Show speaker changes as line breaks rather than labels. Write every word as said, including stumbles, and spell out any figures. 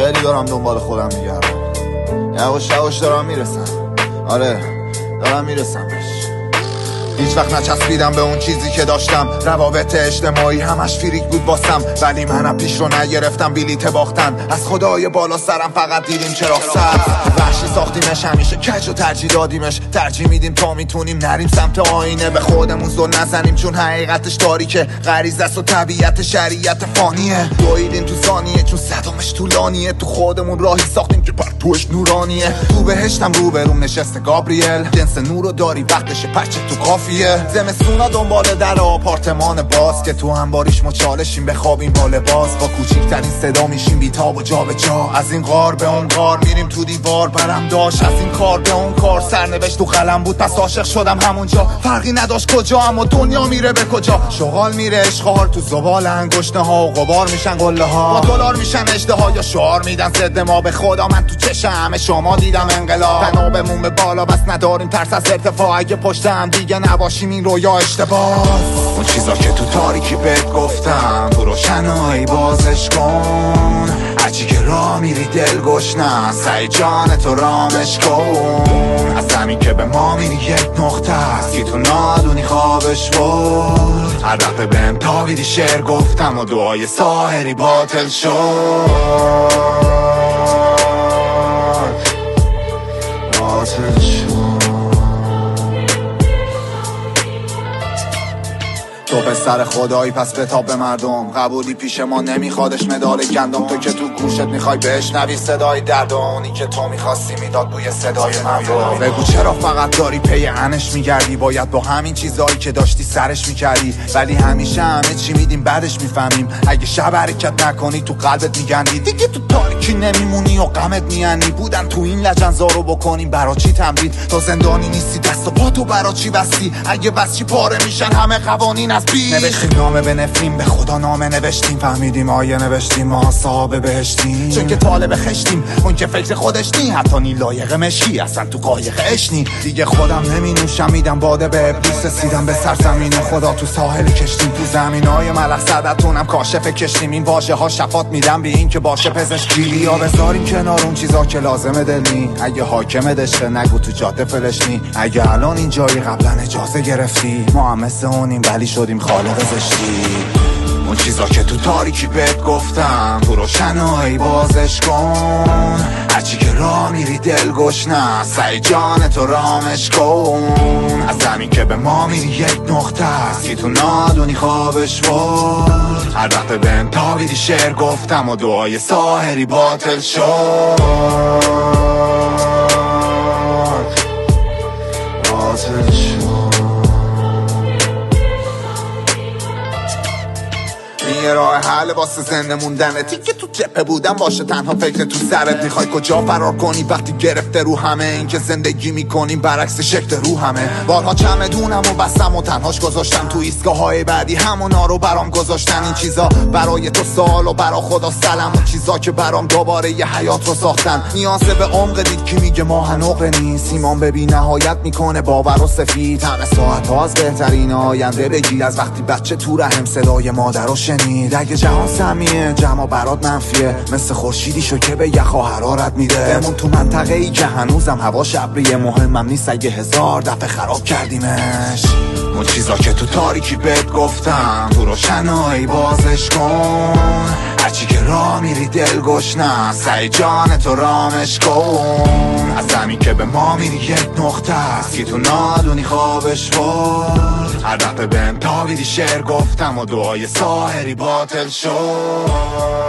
خیلی دارم دنبال خودم میگردم، یواش یواش دارم میرسم. آره دارم میرسم بهش. هیچ وقت نچسبیدم به اون چیزی که داشتم، روابط اجتماعی همش فریک بود واسم، ولی منم پیش رو نگرفتم بلیت باختن. از خدای بالا سرم فقط دیدیم چراغ سبز، وحشی ساختیمش همیشه کج و ترجیح دادیمش. ترجیح میدیم تا میتونیم نریم سمت آینه، به خودمون زل نزنیم چون حقیقتش تاریکه. غریزه است و طبیعت شریعت فانیه، دویدیم تو ثانیه چون صدامش طولانیه. تو خودمون راهی ساختیم که پرتوش نورانیه. تو بهشتم رو بروم نشسته گابریل، جنس نورو داری وقتشه پچه تو کافیه. زمستونا دنبال در آپارتمان باز که تو هم باریش مچالشیم بخوابیم با لباس. با کوچیکترین صدا میشیم بیتاب و جا به جا، از این غار به اون غار میریم تو دیوار. برم داشت از این کار به اون کار، سرنوشت تو قلم بود پس عاشق شدم همونجا. فرقی نداشت کجا اما دنیا میره به کجا. شغال میره اشغال تو زبال انگشته ها، و غبار میشن قله ها، با دلار میشن اژده ها، یا شعار میدن ضد ما. به خدا من تو چشم همه شما دیدم انقلاب، تنابمون به بالا بس نداریم ترس از ارتفاع. اگه پشت هم دیگه نباشیم این رویا اشتباه. اون چیزا که تو تاریکی بهت گفتم، تو روشنایی بازش کن. هرچی که راه میری دل گشنه، سعی جان تو رامش کن. از زمین که به ما میری یک نقطه است که تو نادونی خوابش بود. هر دفعه بهم تابیدی شعر گفتم و دعای ساحری باطل شد، باطل شد. تو پسر خدایی پس بتاب به مردم، قبولی پیش ما نمیخوادش مدال گندم. تو که تو گوشت میخوای بشنوی صدای درد، و اونی که تو میخواستی میداد بوی صدای مردم. بگو چرا فقط داری پی انش میگردی، باید با همین چیزایی که داشتی سرش میکردی. ولی همیشه همه چی میدیم بعدش میفهمیم، اگه شب حرکت نکنی تو قلبت میگندی. دیگه تو تاریکی نمیمونی و غمت میانی. بودن تو این لجنزارو بکنیم برا چی تمرین، تو زندانی نیستی دست و پا تو برا چی بستی. اگه بس چی پاره میشن همه قوانین از بی. نوشتیم نامه به نفرین، به خدا نامه نوشتیم. فهمیدیم آیه نوشتیم ما صاحب بهشتیم، چون که طالب خشتیم. اون که فکر خودش نی، حتی نی لایق مشی، اصلا تو قایق اشنی. دیگه خودم نمی نوشم میدم باده به ابلیس. رسیدم به سرزمین خدا تو ساحل کشتیم. تو زمینای ملخ صدتونم کاشف کشتیم. این واژه ها شفات میدم بی این که باشه پزشکی. یا بذاریم کنار اون چیزا که لازمه دلنی. اگه حاکم دشته نگو تو جاده فلشنی. اگه الان اینجایی قبلا اجازه گرفتی، ما هم مثل اونیم ولی شدیم خالق زشتی. اون چیزا که تو تاریکی بهت گفتم، تو روشنایی بازش کن. هرچی که راه میری دل گشنه، سعی جان تو رامش کن. از زمین که به ما میری یک نقطه است که تو نادونی خوابش بود. هر دفعه بهم تابیدی شعر گفتم و دعای ساحری باطل شد، باطل شد. یه راه حل واسه زنده موندنتی که تو جبهه بودم باشه تنها فکر تو سرت. میخوای کجا فرار کنی وقتی گرفته رو همه این که زندگی میکنیم برعکس شکل رو همه. بارها چمدونم و بستم و تنهاش گذاشتم تو ایستگاه های بعدی، همونا رو برام گذاشتن. این چیزا برای تو سوال و برا خدا سلام. اون چیزا که برام دوباره یه حیات رو ساختن. نیازه به عمق دید که میگه ماه نقره نیست. ایمان به بی نهایت میکنه باور و سفید. همه ساعت ها از بهترین آینده بگیر. از وقتی بچه تو رحم صدای مادر رو شنید. اگه جهان سمیه جمع برات منفیه، مثل خورشیدی شو که به یخ و حرارت میده. بمون تو منطقه ای که هنوزم هوا شبریه. مهمم نیست اگه هزار دفعه خراب کردیمش. اون چیزا که تو تاریکی بهت گفتم، تو روشنایی بازش کن. هرچی که راه میری دل گشنه، سعی جان تو رامش کن. از زمین که به ما میری یک نقطه است که تو نادونی خوابش بود. هر دفعه بهم تابیدی شعر گفتم و دعای ساحری باطل شد.